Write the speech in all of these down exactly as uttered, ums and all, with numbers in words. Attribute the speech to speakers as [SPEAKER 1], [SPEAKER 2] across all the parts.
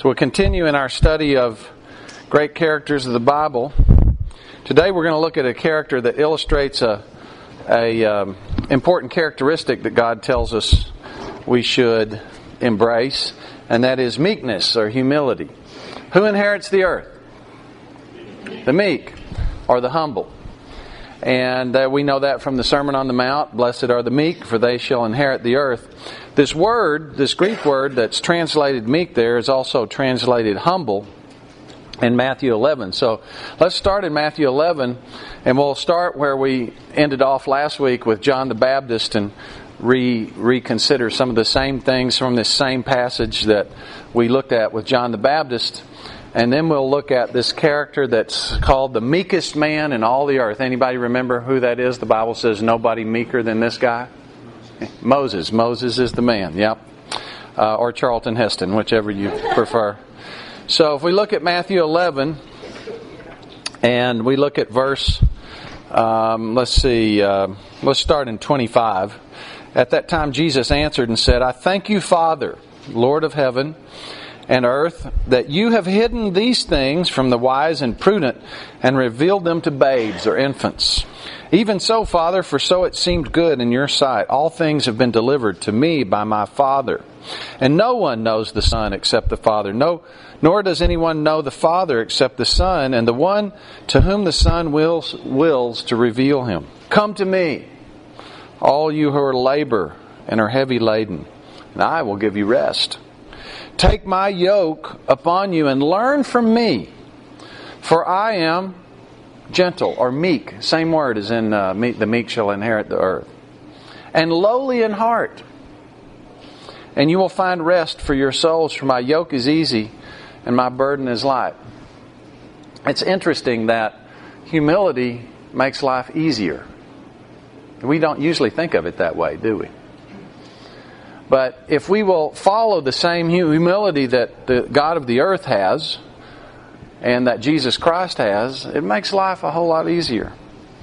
[SPEAKER 1] So we'll continue in our study of great characters of the Bible. Today we're going to look at a character that illustrates a, a um, important characteristic that God tells us we should embrace, and that is meekness or humility. Who inherits the earth? The meek or the humble. And uh, we know that from the Sermon on the Mount. Blessed are the meek, for they shall inherit the earth. This word, this Greek word that's translated meek there is also translated humble in Matthew eleven. So let's start in Matthew eleven, and we'll start where we ended off last week with John the Baptist and re reconsider some of the same things from this same passage that we looked at with John the Baptist. And then we'll look at this character that's called the meekest man in all the earth. Anybody remember who that is? The Bible says nobody meeker than this guy. Moses. Moses is the man. Yep. Uh, or Charlton Heston, whichever you prefer. So if we look at Matthew eleven, and we look at verse, um, let's see, uh, let's start in twenty-five. At that time Jesus answered and said, I thank you, Father, Lord of heaven and earth, that you have hidden these things from the wise and prudent and revealed them to babes or infants. Even so, Father, for so it seemed good in your sight. All things have been delivered to me by my Father. And no one knows the Son except the Father. No, nor does anyone know the Father except the Son, and the one to whom the Son wills, wills to reveal him. Come to me, all you who are labor and are heavy laden, and I will give you rest. Take my yoke upon you and learn from me, for I am gentle or meek. Same word as in uh, meek, the meek shall inherit the earth. And lowly in heart, and you will find rest for your souls, for my yoke is easy and my burden is light. It's interesting that humility makes life easier. We don't usually think of it that way, do we? But if we will follow the same humility that the God of the earth has and that Jesus Christ has, it makes life a whole lot easier.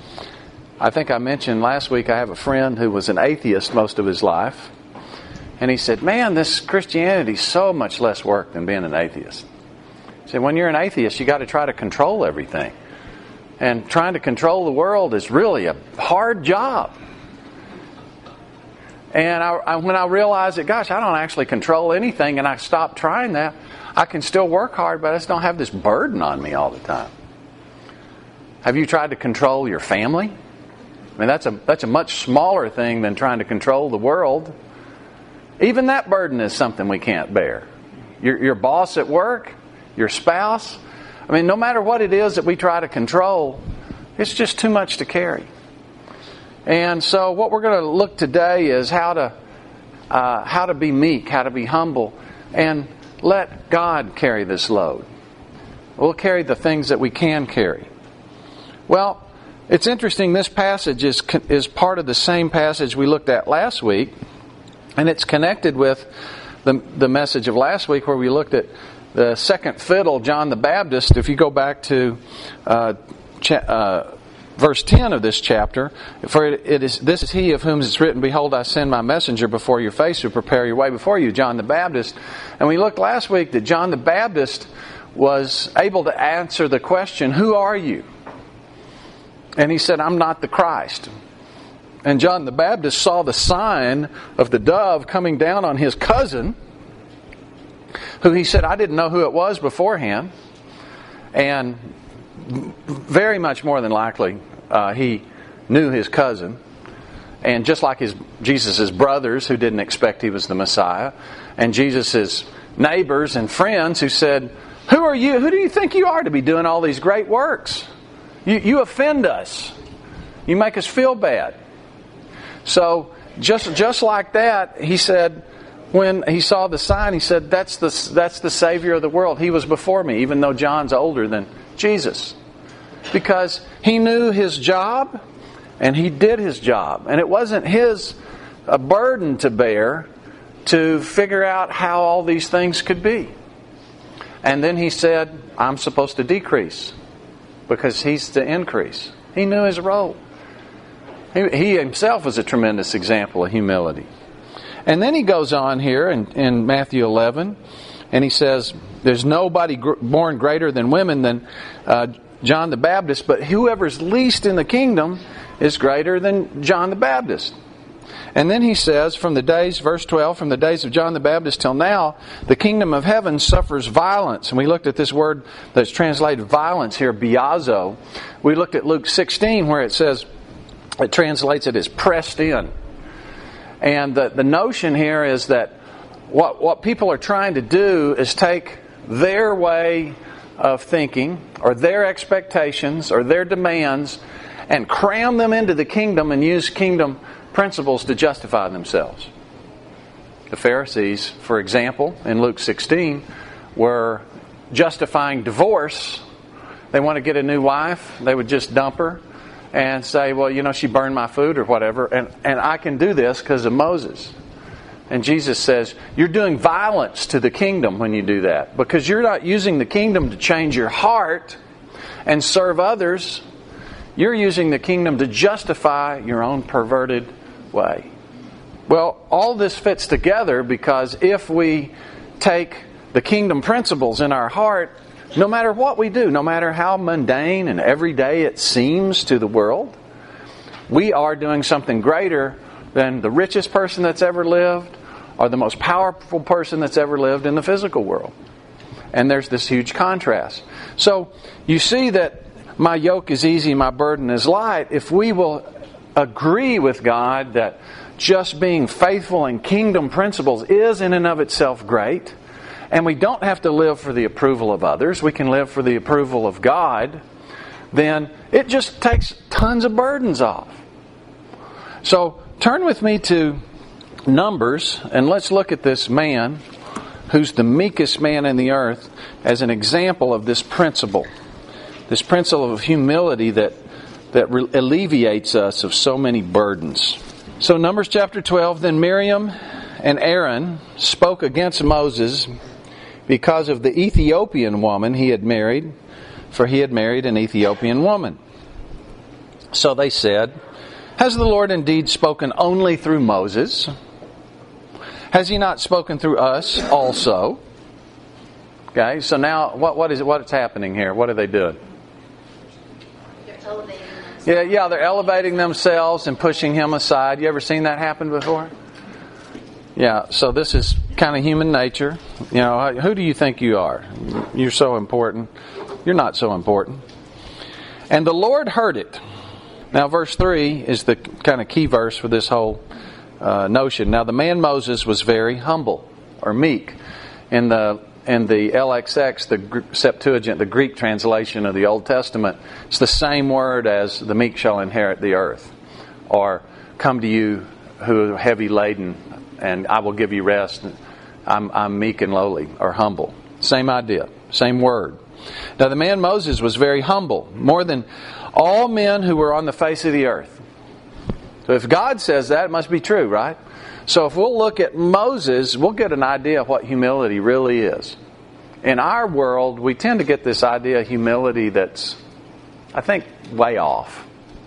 [SPEAKER 1] I think I mentioned last week I have a friend who was an atheist most of his life. And he said, man, this Christianity is so much less work than being an atheist. He said, when you're an atheist, you got to try to control everything. And trying to control the world is really a hard job. And I, I, when I realized that, gosh, I don't actually control anything, and I stopped trying that, I can still work hard, but I just don't have this burden on me all the time. Have you tried to control your family? I mean, that's a that's a much smaller thing than trying to control the world. Even that burden is something we can't bear. Your, your boss at work, your spouse. I mean, no matter what it is that we try to control, it's just too much to carry. And so what we're going to look today is how to uh, how to be meek, how to be humble, and let God carry this load. We'll carry the things that we can carry. Well, it's interesting, this passage is is part of the same passage we looked at last week, and it's connected with the, the message of last week where we looked at the second fiddle, John the Baptist. If you go back to uh, cha- uh verse ten of this chapter, for it, it is this is he of whom it's written, behold, I send my messenger before your face to prepare your way before you, John the Baptist. And we looked last week that John the Baptist was able to answer the question, who are you? And he said, I'm not the Christ. And John the Baptist saw the sign of the dove coming down on his cousin, who he said, I didn't know who it was beforehand. And very much more than likely, uh, he knew his cousin. And just like his Jesus' brothers who didn't expect he was the Messiah, and Jesus' neighbors and friends who said, who are you? Who do you think you are to be doing all these great works? You, you offend us. You make us feel bad. So just just like that, he said, when he saw the sign, he said, that's the, that's the Savior of the world. He was before me, even though John's older than Jesus. Because he knew his job, and he did his job. And it wasn't his a burden to bear to figure out how all these things could be. And then he said, I'm supposed to decrease, because he's to increase. He knew his role. He, he himself was a tremendous example of humility. And then he goes on here in, in Matthew eleven And he says, there's nobody gr- born greater than women than uh, John the Baptist, but whoever's least in the kingdom is greater than John the Baptist. And then he says, from the days, verse twelve, from the days of John the Baptist till now, the kingdom of heaven suffers violence. And we looked at this word that's translated violence here, biazo. We looked at Luke sixteen where it says, it translates it as pressed in. And the, the notion here is that what, what people are trying to do is take their way of thinking or their expectations or their demands and cram them into the kingdom and use kingdom principles to justify themselves. The Pharisees, for example, in Luke sixteen, were justifying divorce. They want to get a new wife. They would just dump her and say, well, you know, she burned my food or whatever, and, and I can do this because of Moses. And Jesus says, you're doing violence to the kingdom when you do that, because you're not using the kingdom to change your heart and serve others. You're using the kingdom to justify your own perverted way. Well, all this fits together because if we take the kingdom principles in our heart, no matter what we do, no matter how mundane and everyday it seems to the world, we are doing something greater than the richest person that's ever lived or the most powerful person that's ever lived in the physical world. And there's this huge contrast. So you see that my yoke is easy, my burden is light. If we will agree with God that just being faithful in kingdom principles is in and of itself great, and we don't have to live for the approval of others, we can live for the approval of God, then it just takes tons of burdens off. So turn with me to Numbers, and let's look at this man who's the meekest man in the earth as an example of this principle. This principle of humility that, that re- alleviates us of so many burdens. So Numbers chapter twelve, then Miriam and Aaron spoke against Moses because of the Ethiopian woman he had married, for he had married an Ethiopian woman. So they said, has the Lord indeed spoken only through Moses? Has he not spoken through us also? Okay, so now what, what is it, what's happening here? What are they doing?
[SPEAKER 2] They're elevating themselves.
[SPEAKER 1] Yeah, yeah, they're elevating themselves and pushing him aside. You ever seen that happen before? Yeah, so this is kind of human nature. You know, who do you think you are? You're so important. You're not so important. And the Lord heard it. Now, verse three is the kind of key verse for this whole uh, notion. Now, the man Moses was very humble, or meek. In the in the L X X, the Septuagint, the Greek translation of the Old Testament, it's the same word as the meek shall inherit the earth. Or, come to you who are heavy laden, and I will give you rest. I'm, I'm meek and lowly, or humble. Same idea, same word. Now the man Moses was very humble, more than all men who were on the face of the earth. So if God says that, it must be true, right? So if we'll look at Moses, we'll get an idea of what humility really is. In our world, we tend to get this idea of humility that's, I think, way off.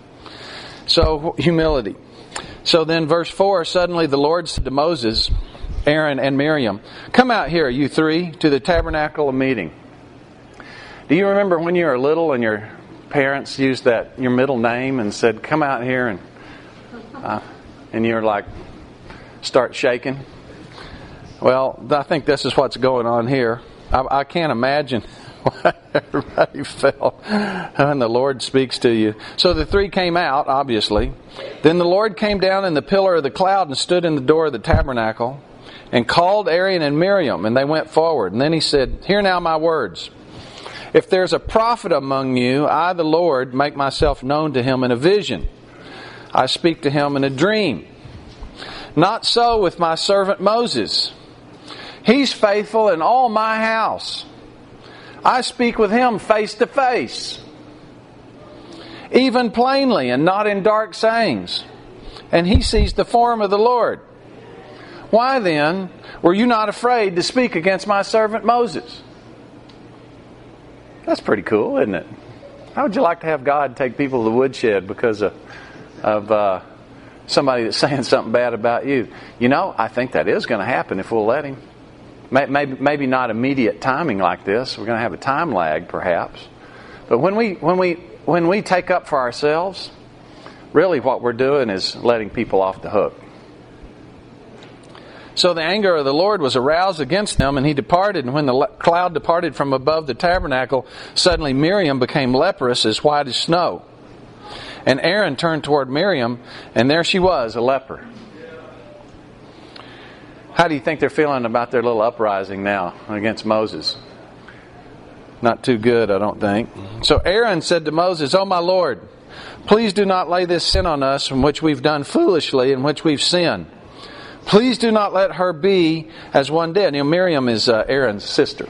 [SPEAKER 1] So, humility. So then verse four, suddenly the Lord said to Moses, Aaron and Miriam, come out here, you three, to the tabernacle of meeting. Do you remember when you were little and your parents used that your middle name and said, come out here, and uh, and you're like, start shaking? Well, I think this is what's going on here. I, I can't imagine what everybody felt when the Lord speaks to you. So the three came out, obviously. Then the Lord came down in the pillar of the cloud and stood in the door of the tabernacle and called Aaron and Miriam, and they went forward. And then he said, hear now my words. If there's a prophet among you, I, the Lord, make myself known to him in a vision. I speak to him in a dream. Not so with my servant Moses. He's faithful in all my house. I speak with him face to face, even plainly and not in dark sayings. And he sees the form of the Lord. Why then were you not afraid to speak against my servant Moses? That's pretty cool, isn't it? How would you like to have God take people to the woodshed because of, of uh, somebody that's saying something bad about you? You know, I think that is going to happen if we'll let him. maybe, maybe not immediate timing like this. We're going to have a time lag, perhaps. But when we when we when we take up for ourselves, really what we're doing is letting people off the hook. So the anger of the Lord was aroused against them, and he departed. And when the cloud departed from above the tabernacle, suddenly Miriam became leprous, as white as snow. And Aaron turned toward Miriam, and there she was, a leper. How do you think they're feeling about their little uprising now against Moses? Not too good, I don't think. So Aaron said to Moses, "O my Lord, please do not lay this sin on us, in which we've done foolishly, in which we've sinned. Please do not let her be as one dead." You know, Miriam is uh, Aaron's sister.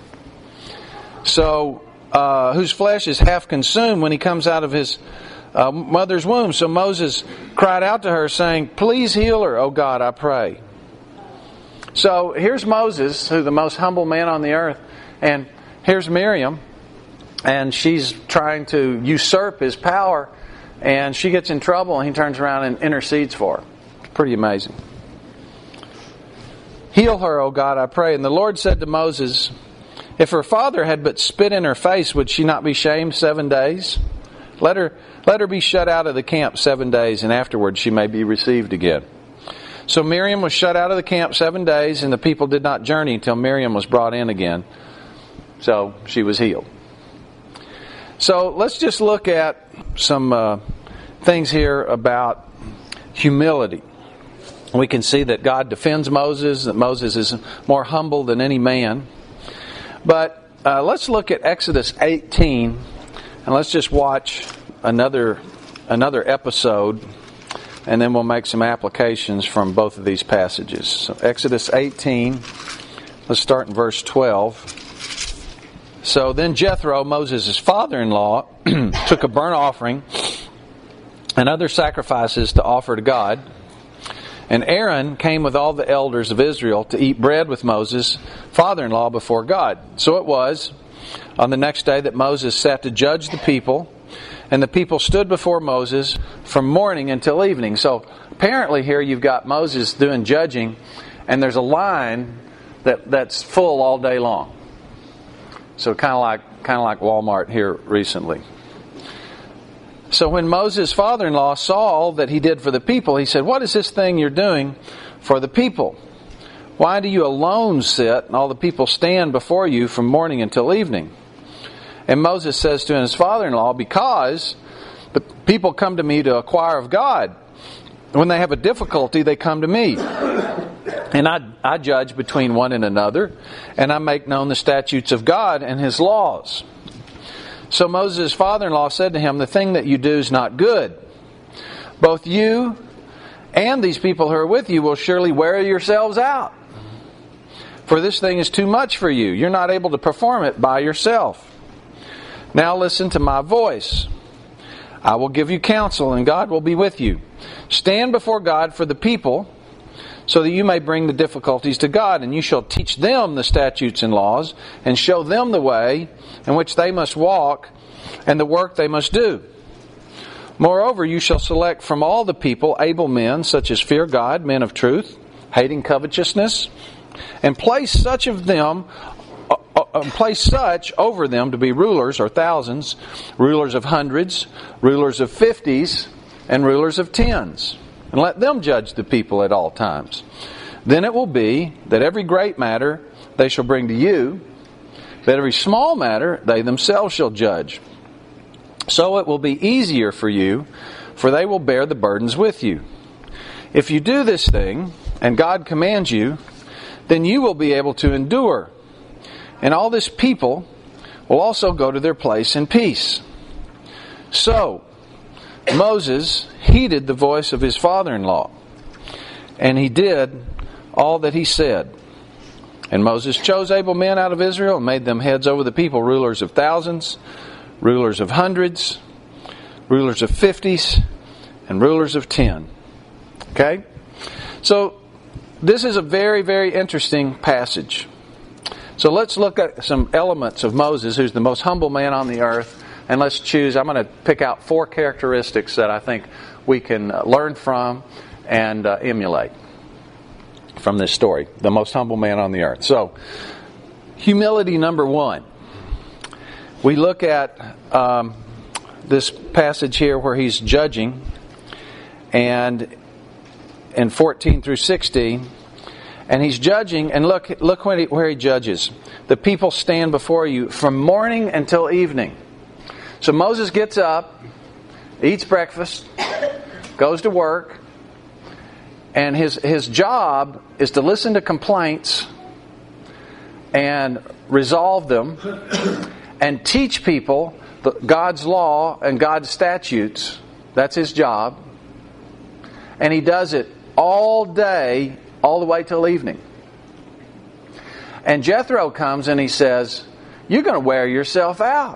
[SPEAKER 1] So, uh, whose flesh is half consumed when he comes out of his uh, mother's womb. So Moses cried out to her, saying, "Please heal her, O God, I pray." So here's Moses, who's the most humble man on the earth, and here's Miriam, and she's trying to usurp his power, and she gets in trouble, and he turns around and intercedes for her. It's pretty amazing. "Heal her, O God, I pray." And the Lord said to Moses, "If her father had but spit in her face, would she not be shamed seven days? Let her, let her be shut out of the camp seven days, and afterwards she may be received again." So Miriam was shut out of the camp seven days, and the people did not journey until Miriam was brought in again. So she was healed. So let's just look at some uh, things here about humility. We can see that God defends Moses, that Moses is more humble than any man. But uh, let's look at Exodus eighteen, and let's just watch another another episode, and then we'll make some applications from both of these passages. So Exodus eighteen, let's start in verse twelve. "So then Jethro, Moses' father-in-law, took a burnt offering and other sacrifices to offer to God. And Aaron came with all the elders of Israel to eat bread with Moses, father-in-law, before God. So it was on the next day that Moses sat to judge the people, and the people stood before Moses from morning until evening." So apparently here you've got Moses doing judging, and there's a line that, that's full all day long. So kind of like kind of like Walmart here recently. "So when Moses' father-in-law saw all that he did for the people, he said, 'What is this thing you're doing for the people? Why do you alone sit and all the people stand before you from morning until evening?' And Moses says to his father-in-law, 'Because the people come to me to inquire of God. When they have a difficulty, they come to me. And I, I judge between one and another, and I make known the statutes of God and His laws.' So Moses' father-in-law said to him, 'The thing that you do is not good. Both you and these people who are with you will surely wear yourselves out. For this thing is too much for you. You're not able to perform it by yourself. Now listen to my voice. I will give you counsel, and God will be with you. Stand before God for the people, so that you may bring the difficulties to God, and you shall teach them the statutes and laws, and show them the way in which they must walk, and the work they must do. Moreover, you shall select from all the people able men, such as fear God, men of truth, hating covetousness, and place such of them, uh, uh, place such over them to be rulers, or thousands, rulers of hundreds, rulers of fifties, and rulers of tens. And let them judge the people at all times. Then it will be that every great matter they shall bring to you, but every small matter they themselves shall judge. So it will be easier for you, for they will bear the burdens with you. If you do this thing, and God commands you, then you will be able to endure. And all this people will also go to their place in peace.' So Moses heeded the voice of his father-in-law, and he did all that he said. And Moses chose able men out of Israel and made them heads over the people, rulers of thousands, rulers of hundreds, rulers of fifties, and rulers of ten." Okay? So this is a very, very interesting passage. So let's look at some elements of Moses, who's the most humble man on the earth, and let's choose. I'm going to pick out four characteristics that I think we can learn from and uh, emulate. from this story. The most humble man on the earth. So, humility number one. We look at um, this passage here where he's judging, and in fourteen through sixteen, and he's judging, and look, look where he, where he judges. The people stand before you from morning until evening. So Moses gets up, eats breakfast, goes to work, and his his job is to listen to complaints and resolve them and teach people the, God's law and God's statutes. That's his job. And he does it all day, all the way till evening. And Jethro comes and he says, "You're going to wear yourself out.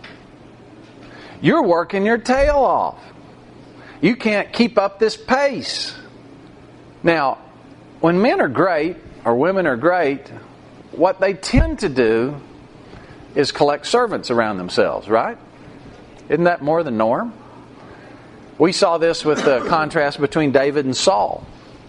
[SPEAKER 1] You're working your tail off. You can't keep up this pace." Now, when men are great, or women are great, what they tend to do is collect servants around themselves, right? Isn't that more the norm? We saw this with the contrast between David and Saul.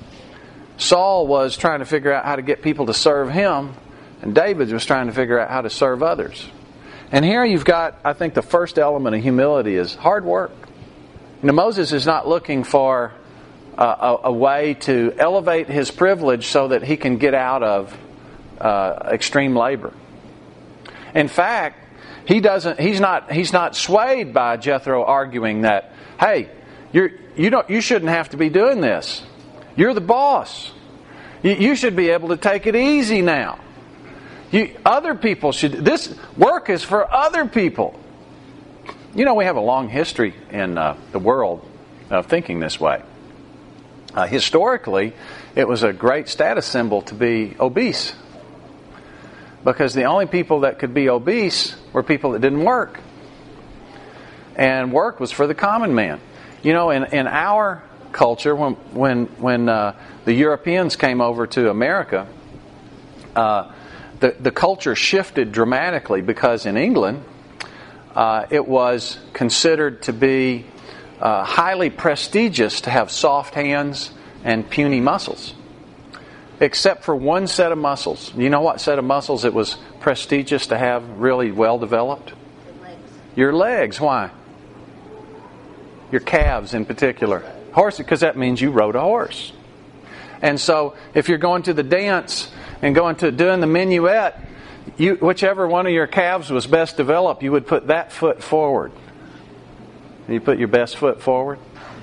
[SPEAKER 1] Saul was trying to figure out how to get people to serve him, and David was trying to figure out how to serve others. And here you've got, I think the first element of humility is hard work. You know, Moses is not looking for uh, a, a way to elevate his privilege so that he can get out of uh, extreme labor. In fact, he doesn't. He's not. He's not swayed by Jethro arguing that, "Hey, you're you don't. You shouldn't have to be doing this. You're the boss. You, you should be able to take it easy now. You, other people should. This work is for other people." You know, we have a long history in uh, the world of thinking this way. Uh, historically, it was a great status symbol to be obese, because the only people that could be obese were people that didn't work. And work was for the common man. You know, in, in our culture, when when when uh, the Europeans came over to America, uh, the the culture shifted dramatically, because in England, uh, it was considered to be uh, highly prestigious to have soft hands and puny muscles. Except for one set of muscles. You know what set of muscles it was prestigious to have really well developed?
[SPEAKER 2] The legs.
[SPEAKER 1] Your legs. Why? Your calves in particular. Horse, because that means you rode a horse. And so if you're going to the dance and going to doing the minuet, you, whichever one of your calves was best developed, you would put that foot forward. You put your best foot forward.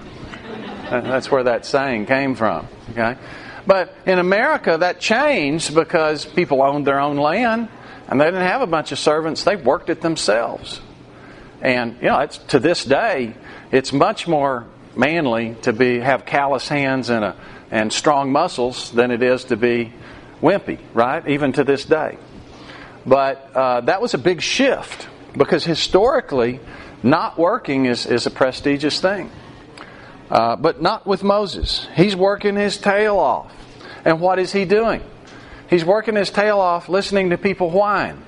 [SPEAKER 1] That's where that saying came from. Okay. But in America, that changed because people owned their own land, and they didn't have a bunch of servants. They worked it themselves. And you know, it's, to this day, it's much more manly to be have callous hands and a, and strong muscles than it is to be wimpy, right? Even to this day. But uh, that was a big shift, because historically, not working is, is a prestigious thing. Uh, but not with Moses. He's working his tail off. And what is he doing? He's working his tail off listening to people whine.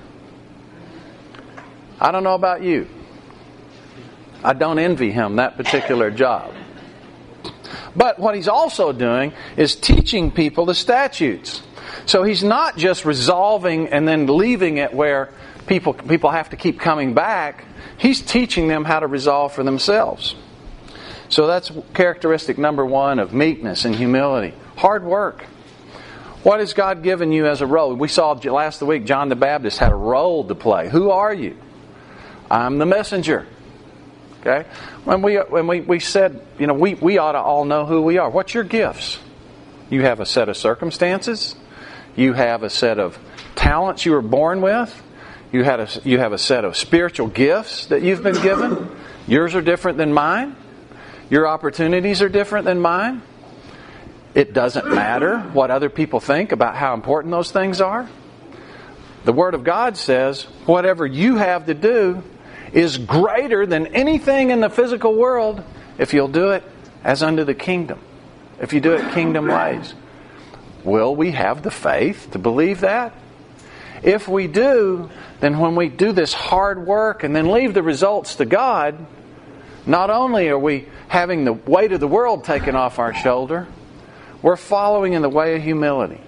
[SPEAKER 1] I don't know about you. I don't envy him that particular job. But what he's also doing is teaching people the statutes. So he's not just resolving and then leaving it where people people have to keep coming back. He's teaching them how to resolve for themselves. So that's characteristic number one of meekness and humility. Hard work. What has God given you as a role? We saw last week John the Baptist had a role to play. Who are you? I'm the messenger. Okay? When we when we, we said, you know, we, we ought to all know who we are. What's your gifts? You have a set of circumstances. You have a set of talents you were born with. You had a, you have a set of spiritual gifts that you've been given. Yours are different than mine. Your opportunities are different than mine. It doesn't matter what other people think about how important those things are. The Word of God says whatever you have to do is greater than anything in the physical world if you'll do it as unto the kingdom. If you do it kingdom ways. Will we have the faith to believe that? If we do, then when we do this hard work and then leave the results to God, not only are we having the weight of the world taken off our shoulder, We're following in the way of humility.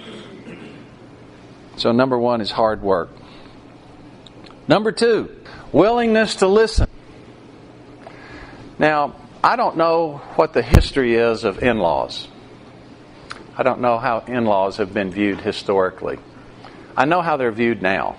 [SPEAKER 1] So number one is hard work. Number two, willingness to listen. Now, I don't know what the history is of in-laws. I don't know how in-laws have been viewed historically. I know how they're viewed now.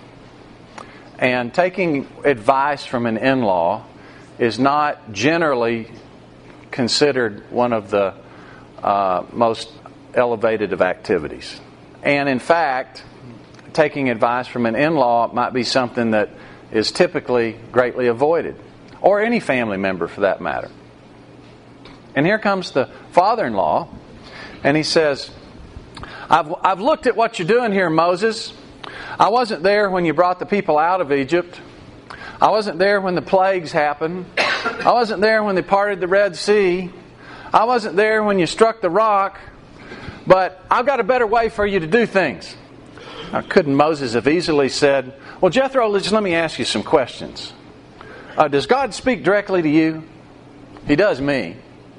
[SPEAKER 1] And taking advice from an in-law is not generally considered one of the uh, most elevated of activities. And in fact, taking advice from an in-law might be something that is typically greatly avoided, or any family member for that matter. And here comes the father-in-law, and he says, I've, I've looked at what you're doing here, Moses. I wasn't there when you brought the people out of Egypt. I wasn't there when the plagues happened. I wasn't there when they parted the Red Sea. I wasn't there when you struck the rock. But I've got a better way for you to do things. Now, couldn't Moses have easily said, well, Jethro, just let me ask you some questions. Uh, does God speak directly to you? He does me.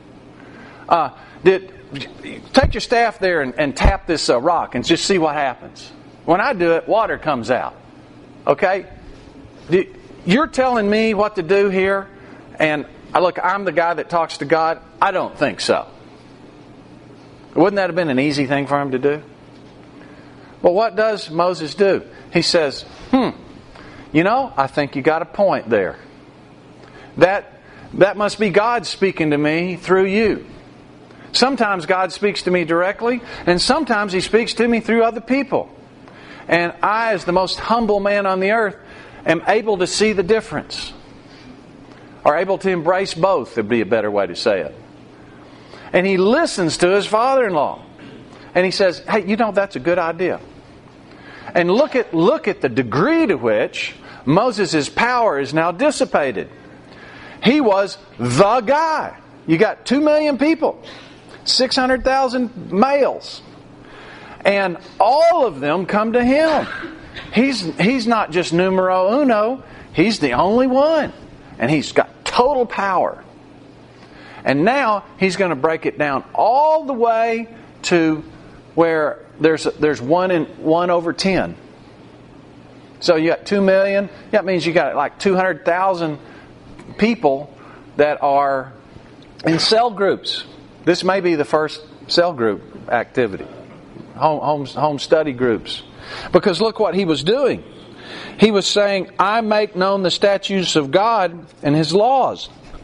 [SPEAKER 1] Uh, did take your staff there and, and tap this uh, rock and just see what happens. When I do it, water comes out. Okay? Do, you're telling me what to do here, and I look, I'm the guy that talks to God? I don't think so. Wouldn't that have been an easy thing for him to do? Well, what does Moses do? He says, hmm, you know, I think you got a point there. That, that must be God speaking to me through you. Sometimes God speaks to me directly, and sometimes He speaks to me through other people. And I, as the most humble man on the earth, am able to see the difference. Or able to embrace both, would be a better way to say it. And he listens to his father-in-law. And he says, hey, you know, that's a good idea. And look at look at the degree to which Moses' power is now dissipated. He was the guy. You got two million people. six hundred thousand males. And all of them come to him. He's, he's not just numero uno. He's the only one. And he's got total power. And now he's going to break it down all the way to where there's there's one in one over ten. So you got two million. That means you got like two hundred thousand people that are in cell groups. This may be the first cell group activity. Home, home, home study groups. Because look what he was doing. He was saying, I make known the statutes of God and His laws.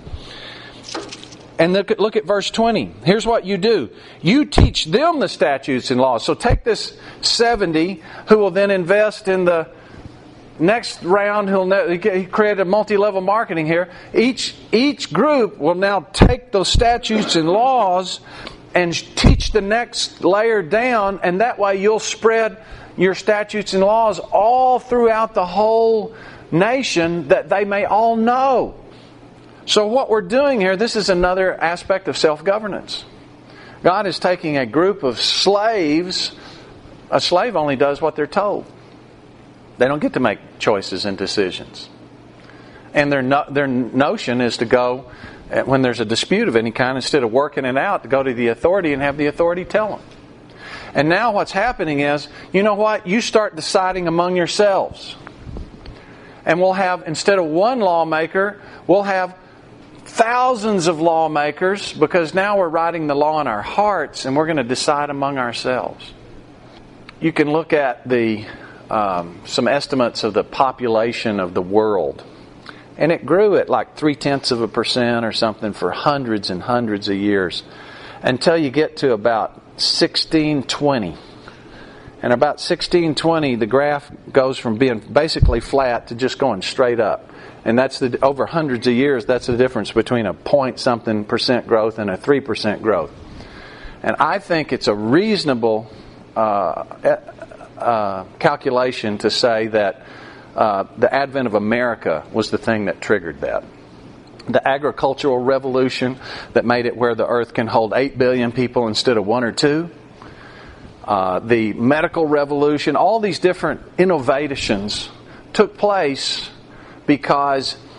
[SPEAKER 1] And look at, look at verse twenty. Here's what you do. You teach them the statutes and laws. So take this seventy who will then invest in the next round. He'll he created a multi-level marketing here. Each, each group will now take those statutes and laws and teach the next layer down. And that way you'll spread your statutes and laws all throughout the whole nation that they may all know. So what we're doing here, this is another aspect of self-governance. God is taking a group of slaves. A slave only does what they're told. They don't get to make choices and decisions. And their no, their notion is to go, when there's a dispute of any kind, instead of working it out, to go to the authority and have the authority tell them. And now what's happening is, you know what? You start deciding among yourselves. And we'll have, instead of one lawmaker, we'll have thousands of lawmakers, because now we're writing the law in our hearts and we're going to decide among ourselves. You can look at the um, some estimates of the population of the world, and it grew at like three-tenths of a percent or something for hundreds and hundreds of years until you get to about sixteen twenty. And about sixteen twenty, the graph goes from being basically flat to just going straight up. And that's the over hundreds of years, that's the difference between a point something percent growth and a three percent growth. And I think it's a reasonable uh, uh, calculation to say that uh, the advent of America was the thing that triggered that. The agricultural revolution that made it where the earth can hold eight billion people instead of one or two. Uh, the medical revolution, all these different innovations took place because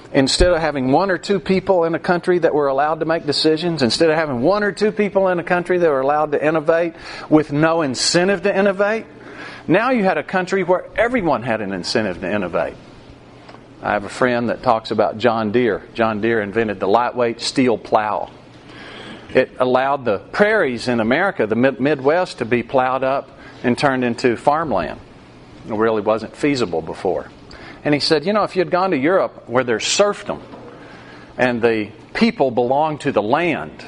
[SPEAKER 1] instead of having one or two people in a country that were allowed to make decisions, instead of having one or two people in a country that were allowed to innovate with no incentive to innovate, now you had a country where everyone had an incentive to innovate. I have a friend that talks about John Deere. John Deere invented the lightweight steel plow. It allowed the prairies in America, the Midwest, to be plowed up and turned into farmland. It really wasn't feasible before. And he said, you know, if you had gone to Europe where there's serfdom and the people belong to the land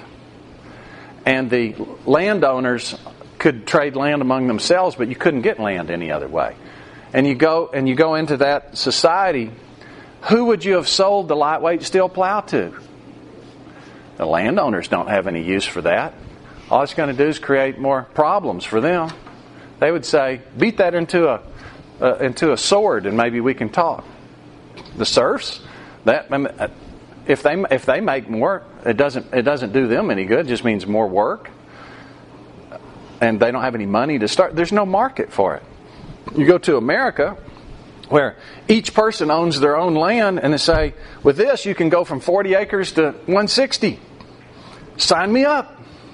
[SPEAKER 1] and the landowners could trade land among themselves, but you couldn't get land any other way. And you go and you go into that society, who would you have sold the lightweight steel plow to? The landowners don't have any use for that. All it's going to do is create more problems for them. They would say, beat that into a Uh, into a sword, and maybe we can talk. The serfs, that if they if they make more, it doesn't it doesn't do them any good. It just means more work, and they don't have any money to start. There's no market for it. You go to America, where each person owns their own land, and they say, with this you can go from forty acres to one hundred sixty. Sign me up.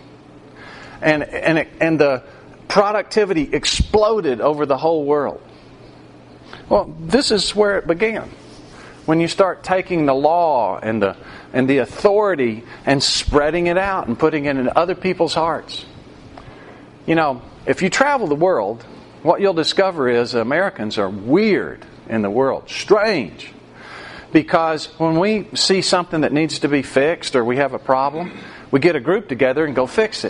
[SPEAKER 1] And and it, and the productivity exploded over the whole world. Well, this is where it began. When you start taking the law and the and the authority and spreading it out and putting it in other people's hearts. You know, if you travel the world, what you'll discover is Americans are weird in the world, strange. Because when we see something that needs to be fixed or we have a problem, we get a group together and go fix it.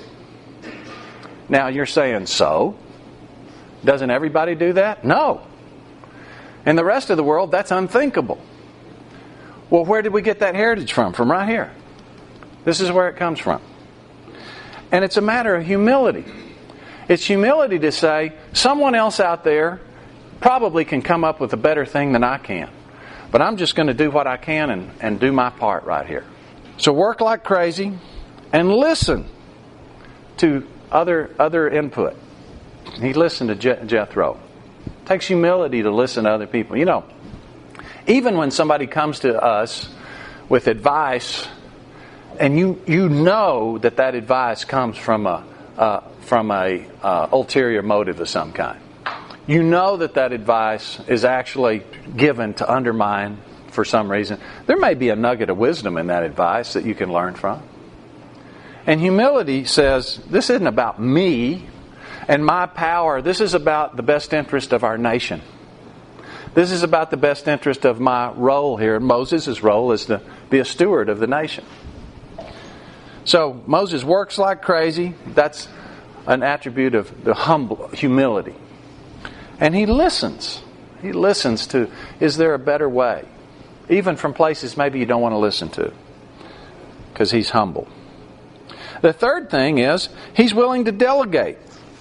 [SPEAKER 1] Now you're saying, so? Doesn't everybody do that? No. In the rest of the world, that's unthinkable. Well, where did we get that heritage from? From right here. This is where it comes from. And it's a matter of humility. It's humility to say, someone else out there probably can come up with a better thing than I can. But I'm just going to do what I can and, and do my part right here. So work like crazy and listen to other, other input. He listened to Je- Jethro. It takes humility to listen to other people. You know, even when somebody comes to us with advice, and you you know that that advice comes from a uh, from a uh, ulterior motive of some kind. You know that that advice is actually given to undermine for some reason. There may be a nugget of wisdom in that advice that you can learn from. And humility says, this isn't about me and my power. This is about the best interest of our nation. This is about the best interest of my role here. Moses' role is to be a steward of the nation. So Moses works like crazy. That's an attribute of the humble humility. And he listens. He listens to, is there a better way? Even from places maybe you don't want to listen to. Because he's humble. The third thing is, he's willing to delegate.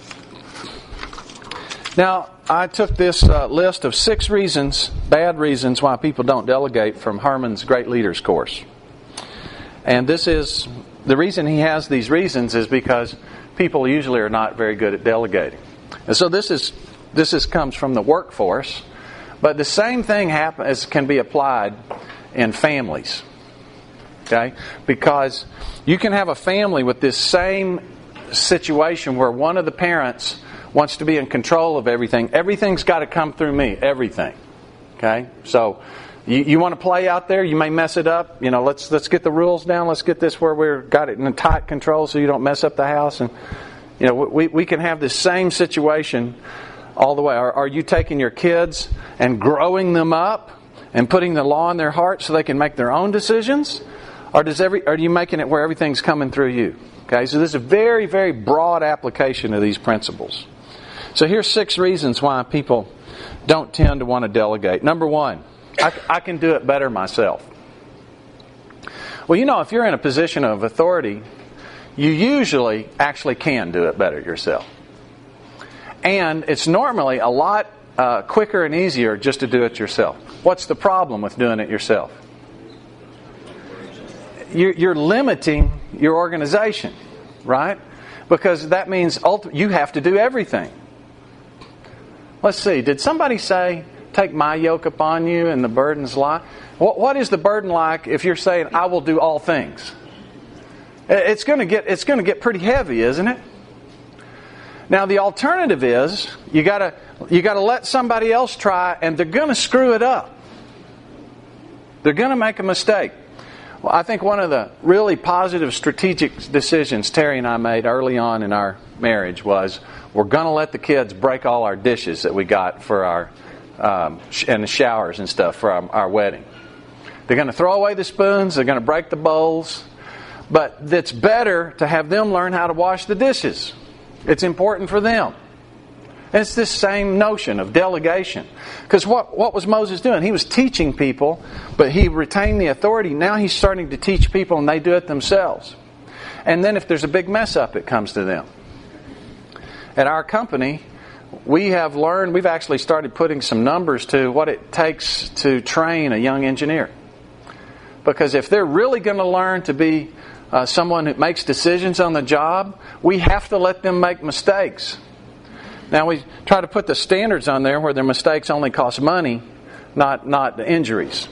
[SPEAKER 1] Now, I took this uh, list of six reasons, bad reasons why people don't delegate from Herman's Great Leaders course. And this is, the reason he has these reasons is because people usually are not very good at delegating. And so this is this is comes from the workforce, but the same thing happens can be applied in families. Okay? Because you can have a family with this same situation where one of the parents wants to be in control of everything. Everything's got to come through me. Everything. Okay? So you, you want to play out there, you may mess it up. You know, let's let's get the rules down. Let's get this where we've got it in tight control so you don't mess up the house. And you know, we we can have this same situation all the way. Are, are you taking your kids and growing them up and putting the law in their hearts so they can make their own decisions? Or does every are you making it where everything's coming through you? Okay, so this is a very, very broad application of these principles. So here's six reasons why people don't tend to want to delegate. Number one, I, I can do it better myself. Well, you know, if you're in a position of authority, you usually actually can do it better yourself. And it's normally a lot uh, quicker and easier just to do it yourself. What's the problem with doing it yourself? You're, you're limiting your organization, right? Because that means ulti- you have to do everything. Let's see, did somebody say take my yoke upon you and the burden's light. What, what is the burden like if you're saying, I will do all things? It's going to get, it's going to get pretty heavy, isn't it? Now the alternative is, you gotta, you gotta let somebody else try, and they're going to screw it up. They're going to make a mistake. Well, I think one of the really positive strategic decisions Terry and I made early on in our marriage was, we're going to let the kids break all our dishes that we got for our um, sh- and the showers and stuff for our, our wedding. They're going to throw away the spoons. They're going to break the bowls. But it's better to have them learn how to wash the dishes. It's important for them. And it's this same notion of delegation. Because what, what was Moses doing? He was teaching people, but he retained the authority. Now he's starting to teach people, and they do it themselves. And then if there's a big mess up, it comes to them. At our company, we have learned, we've actually started putting some numbers to what it takes to train a young engineer. Because if they're really going to learn to be uh, someone who makes decisions on the job, we have to let them make mistakes. Now we try to put the standards on there where their mistakes only cost money, not not injuries.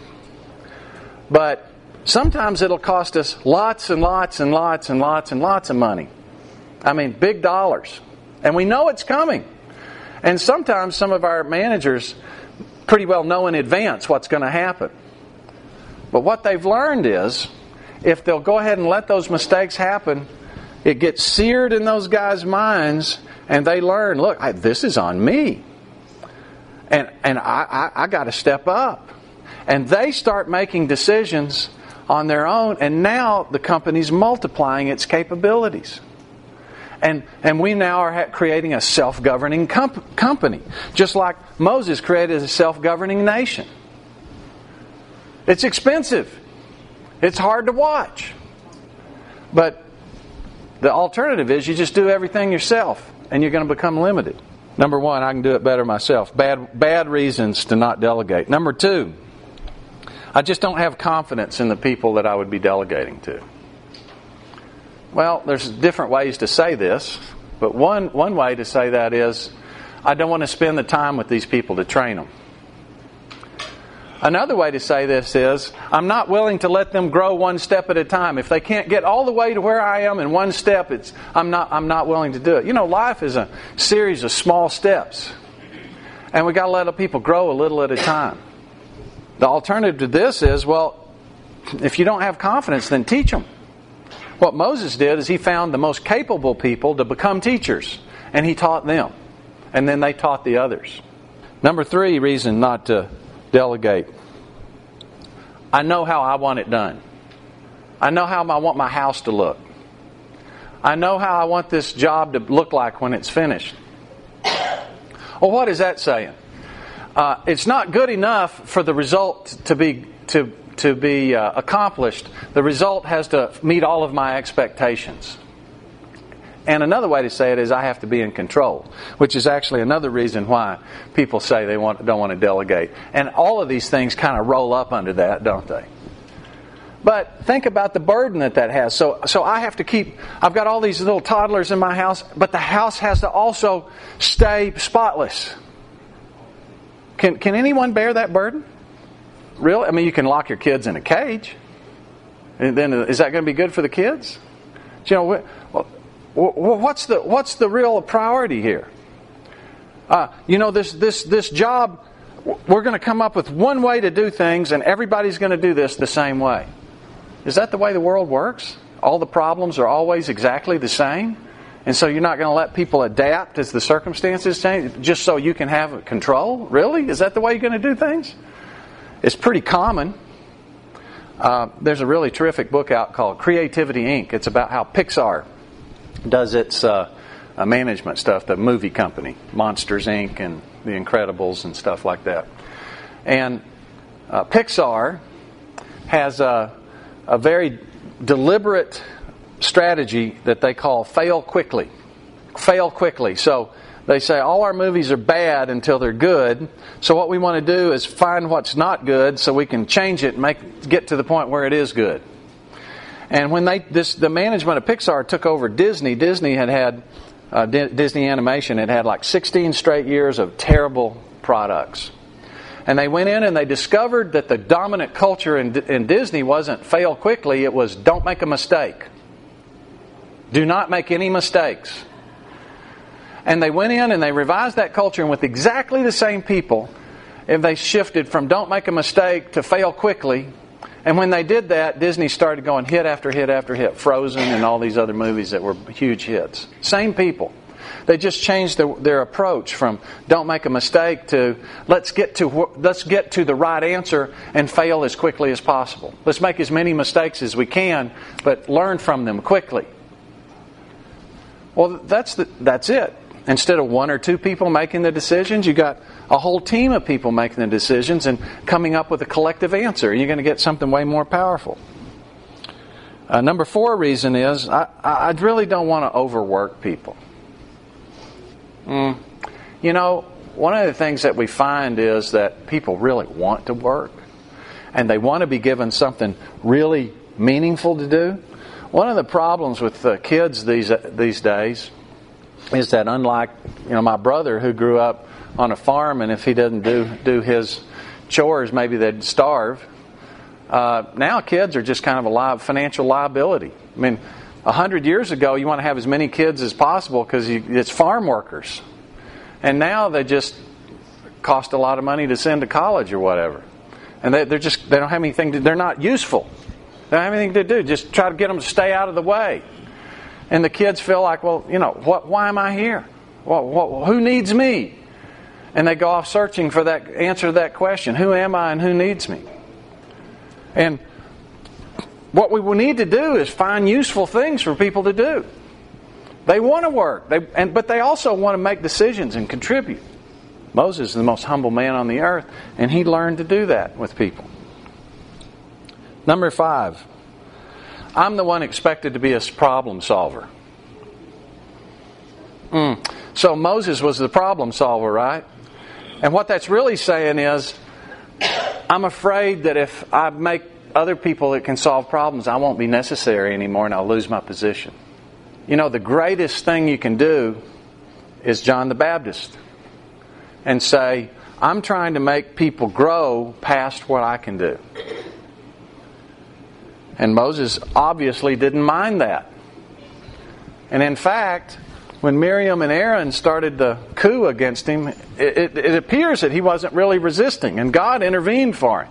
[SPEAKER 1] But sometimes it'll cost us lots and lots and lots and lots and lots of money. I mean, big dollars. And we know it's coming. And sometimes some of our managers pretty well know in advance what's going to happen. But what they've learned is, if they'll go ahead and let those mistakes happen, it gets seared in those guys' minds, and they learn, look, I, this is on me. And and I, I, I got to step up. And they start making decisions on their own, and now the company's multiplying its capabilities. And and we now are ha- creating a self-governing comp- company, just like Moses created a self-governing nation. It's expensive. It's hard to watch. But the alternative is you just do everything yourself, and you're going to become limited. Number one, I can do it better myself. Bad bad reasons to not delegate. Number two, I just don't have confidence in the people that I would be delegating to. Well, there's different ways to say this, but one, one way to say that is, I don't want to spend the time with these people to train them. Another way to say this is, I'm not willing to let them grow one step at a time. If they can't get all the way to where I am in one step, it's I'm not I'm not willing to do it. You know, life is a series of small steps. And we got to let people grow a little at a time. The alternative to this is, well, if you don't have confidence, then teach them. What Moses did is he found the most capable people to become teachers, and he taught them. And then they taught the others. Number three reason not to delegate. I know how I want it done. I know how I want my house to look. I know how I want this job to look like when it's finished. Well, what is that saying? Uh, it's not good enough for the result to be to to be uh, accomplished. The result has to meet all of my expectations. And another way to say it is I have to be in control, which is actually another reason why people say they want, don't want to delegate. And all of these things kind of roll up under that, don't they? But think about the burden that that has. So, so I have to keep, I've got all these little toddlers in my house, but the house has to also stay spotless. Can, can anyone bear that burden? Really? I mean, you can lock your kids in a cage. And then is that going to be good for the kids? You know, well, what's the what's the real priority here? Uh, you know, this this this job, we're going to come up with one way to do things, and everybody's going to do this the same way. Is that the way the world works? All the problems are always exactly the same, and so you're not going to let people adapt as the circumstances change, just so you can have control? Really? Is that the way you're going to do things? It's pretty common. Uh, there's a really terrific book out called Creativity, Incorporated. It's about how Pixar does its uh, uh, management stuff, the movie company, Monsters, Incorporated, and The Incredibles and stuff like that. And uh, Pixar has a, a very deliberate strategy that they call fail quickly. Fail quickly. So they say all our movies are bad until they're good. So what we want to do is find what's not good so we can change it and make get to the point where it is good. And when they this the management of Pixar took over Disney, Disney had had uh, D- Disney Animation had had like sixteen straight years of terrible products. And they went in and they discovered that the dominant culture in, in Disney wasn't fail quickly, it was don't make a mistake. Do not make any mistakes. And they went in and they revised that culture, and with exactly the same people, and they shifted from don't make a mistake to fail quickly. And when they did that, Disney started going hit after hit after hit. Frozen and all these other movies that were huge hits. Same people. They just changed their, their approach from don't make a mistake to let's get to let's get to the right answer and fail as quickly as possible. Let's make as many mistakes as we can, but learn from them quickly. Well, that's the, that's it. Instead of one or two people making the decisions, you got a whole team of people making the decisions and coming up with a collective answer. You're going to get something way more powerful. Uh, number four reason is I, I really don't want to overwork people. Mm. You know, one of the things that we find is that people really want to work and they want to be given something really meaningful to do. One of the problems with uh, kids these these days is that unlike, you know, my brother who grew up on a farm, and if he doesn't do do his chores, maybe they'd starve. Uh, now kids are just kind of a li- financial liability. I mean, a hundred years ago, you want to have as many kids as possible because it's farm workers, and now they just cost a lot of money to send to college or whatever, and they, they're just they don't have anything to, they're not useful. They don't have anything to do. Just try to get them to stay out of the way, and the kids feel like, well, you know, what? Why am I here? Well, what, who needs me? And they go off searching for that answer to that question: who am I and who needs me? And what we will need to do is find useful things for people to do. They want to work, they, and, but they also want to make decisions and contribute. Moses is the most humble man on the earth, and he learned to do that with people. Number five, I'm the one expected to be a problem solver. Mm. So Moses was the problem solver, right? And what that's really saying is, I'm afraid that if I make other people that can solve problems, I won't be necessary anymore and I'll lose my position. You know, the greatest thing you can do is John the Baptist and say, I'm trying to make people grow past what I can do. And Moses obviously didn't mind that. And in fact, when Miriam and Aaron started the coup against him, it, it, it appears that he wasn't really resisting, and God intervened for him.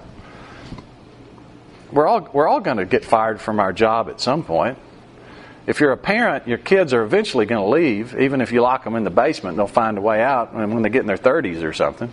[SPEAKER 1] We're all we're all going to get fired from our job at some point. If you're a parent, your kids are eventually going to leave, even if you lock them in the basement. They'll find a way out when they get in their thirties or something.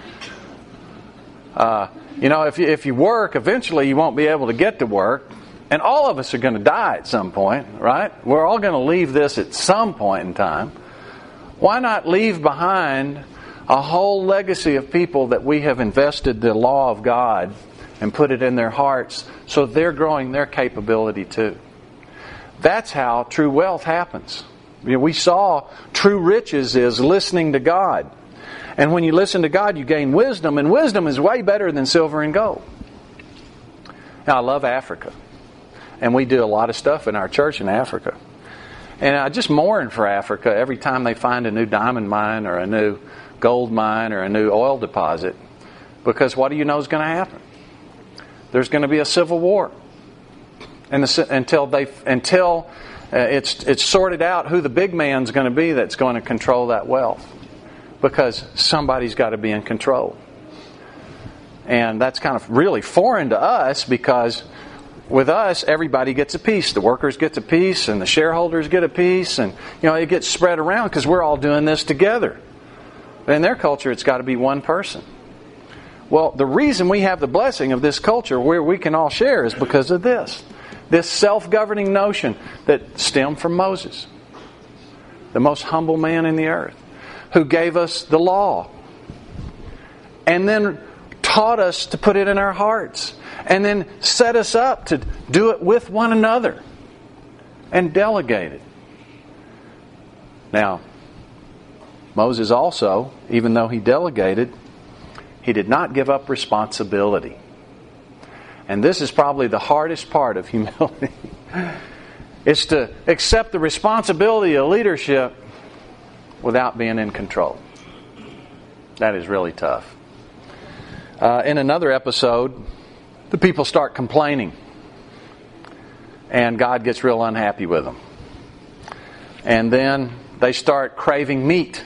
[SPEAKER 1] Uh, you know, if you, if you work, eventually you won't be able to get to work. And all of us are going to die at some point, right? We're all going to leave this at some point in time. Why not leave behind a whole legacy of people that we have invested the law of God and put it in their hearts so they're growing their capability too? That's how true wealth happens. You know, we saw true riches is listening to God. And when you listen to God, you gain wisdom, and wisdom is way better than silver and gold. Now, I love Africa. And we do a lot of stuff in our church in Africa. And I just mourn for Africa every time they find a new diamond mine or a new gold mine or a new oil deposit. Because what do you know is going to happen? There's going to be a civil war. And the, until they until uh, it's it's sorted out who the big man's going to be that's going to control that wealth. Because somebody's got to be in control. And that's kind of really foreign to us, because with us, everybody gets a piece. The workers get a piece, and the shareholders get a piece, and you know it gets spread around because we're all doing this together. But in their culture, it's got to be one person. Well, the reason we have the blessing of this culture where we can all share is because of this. This self-governing notion that stemmed from Moses, the most humble man in the earth, who gave us the law and then taught us to put it in our hearts, and then set us up to do it with one another and delegate it. Now, Moses also, even though he delegated, he did not give up responsibility. And this is probably the hardest part of humility. It's to accept the responsibility of leadership without being in control. That is really tough. Uh, in another episode, the people start complaining. And God gets real unhappy with them. And then they start craving meat.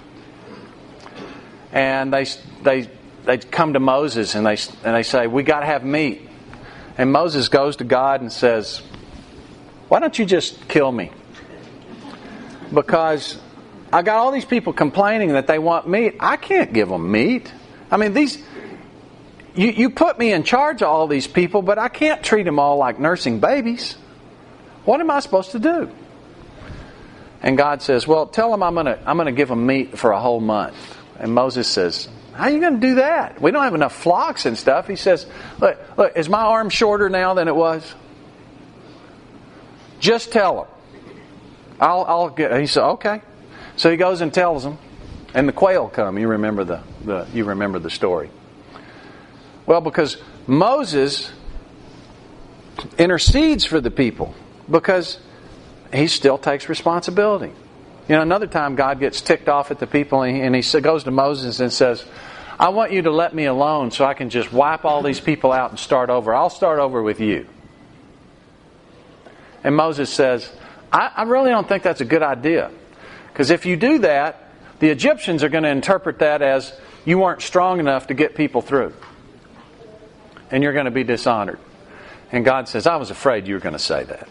[SPEAKER 1] And they they they come to Moses and they and they say, "We got to have meat." And Moses goes to God and says, "Why don't you just kill me? Because I got all these people complaining that they want meat. I can't give them meat. I mean, these you you put me in charge of all these people, but I can't treat them all like nursing babies. What am I supposed to do?" And God says, "Well, tell them I'm going to I'm going to give them meat for a whole month." And Moses says, "How are you going to do that? We don't have enough flocks and stuff." He says, "Look, look, is my arm shorter now than it was? Just tell them. I'll I'll get." He said, "Okay." So he goes and tells them, and the quail come. You remember the, the you remember the story. Well, because Moses intercedes for the people, because he still takes responsibility. You know, another time God gets ticked off at the people, and he, and he goes to Moses and says, "I want you to let me alone so I can just wipe all these people out and start over. I'll start over with you." And Moses says, I, I really don't think that's a good idea. Because if you do that, the Egyptians are going to interpret that as you weren't strong enough to get people through. And you're going to be dishonored. And God says, "I was afraid you were going to say that."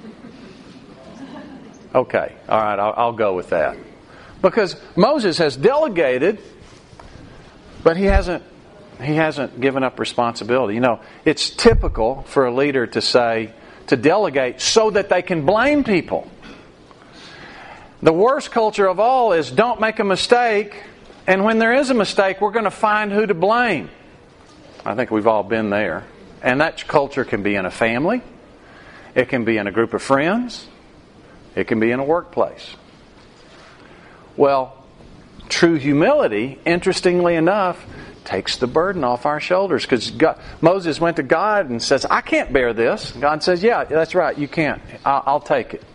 [SPEAKER 1] Okay, all right, I'll, I'll go with that. Because Moses has delegated, but he hasn't he hasn't given up responsibility. You know, it's typical for a leader to say, to delegate so that they can blame people. The worst culture of all is don't make a mistake, and when there is a mistake, we're going to find who to blame. I think we've all been there. And that culture can be in a family. It can be in a group of friends. It can be in a workplace. Well, true humility, interestingly enough, takes the burden off our shoulders. Because Moses went to God and says, "I can't bear this." God says, "Yeah, that's right, you can't. I'll, I'll take it."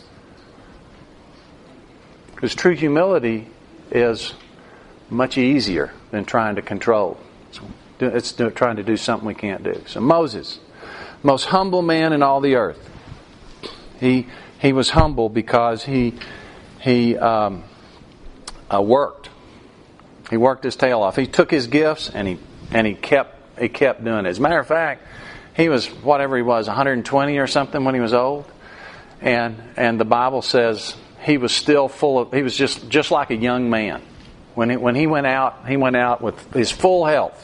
[SPEAKER 1] Because true humility is much easier than trying to control. It's trying to do something we can't do. So Moses, most humble man in all the earth. He he was humble because he he um, uh, worked. He worked his tail off. He took his gifts and he and he kept he kept doing it. As a matter of fact, he was whatever he was, one hundred twenty or something when he was old, and and the Bible says he was still full of. He was just just like a young man when he, when he went out. He went out with his full health.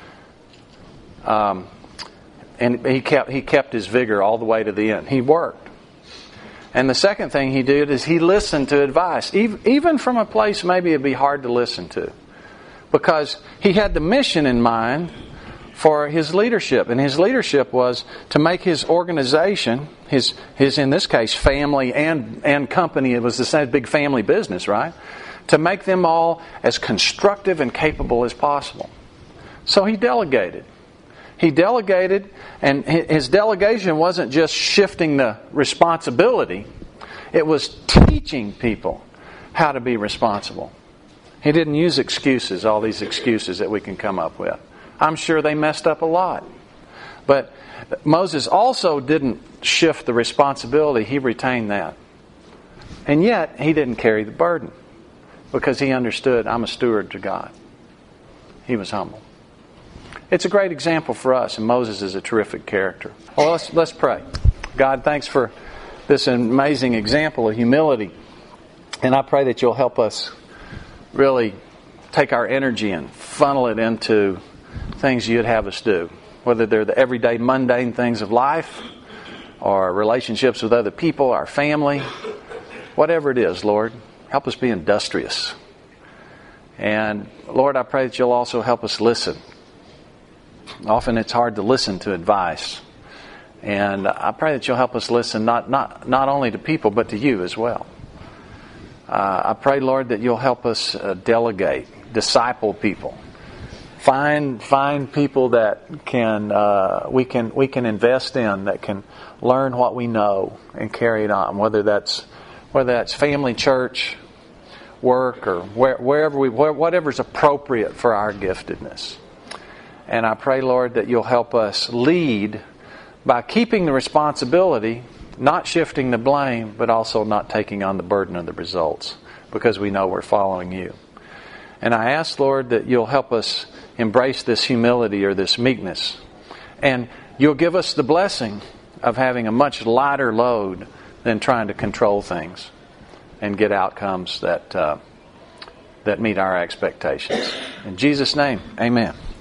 [SPEAKER 1] Um, and he kept he kept his vigor all the way to the end. He worked. And the second thing he did is he listened to advice, even from a place maybe it'd be hard to listen to, because he had the mission in mind for his leadership, and his leadership was to make his organization, his his in this case family and and company. It was the same big family business, right? To make them all as constructive and capable as possible. So he delegated. He delegated, and his delegation wasn't just shifting the responsibility. It was teaching people how to be responsible. He didn't use excuses, all these excuses that we can come up with. I'm sure they messed up a lot. But Moses also didn't shift the responsibility. He retained that. And yet, he didn't carry the burden because he understood, I'm a steward to God. He was humble. It's a great example for us, and Moses is a terrific character. Well, let's, let's pray. God, thanks for this amazing example of humility. And I pray that you'll help us really take our energy and funnel it into things you'd have us do. Whether they're the everyday mundane things of life, or relationships with other people, our family, whatever it is, Lord, help us be industrious. And Lord, I pray that you'll also help us listen. Often it's hard to listen to advice. And I pray that you'll help us listen not not, not only to people, but to you as well. Uh, I pray, Lord, that you'll help us uh, delegate, disciple people. Find find people that can uh, we can we can invest in, that can learn what we know and carry it on. Whether that's whether that's family, church, work, or where, wherever we whatever's appropriate for our giftedness. And I pray, Lord, that you'll help us lead by keeping the responsibility, not shifting the blame, but also not taking on the burden of the results, because we know we're following you. And I ask, Lord, that you'll help us embrace this humility or this meekness. And you'll give us the blessing of having a much lighter load than trying to control things and get outcomes that uh, that meet our expectations. In Jesus' name, amen.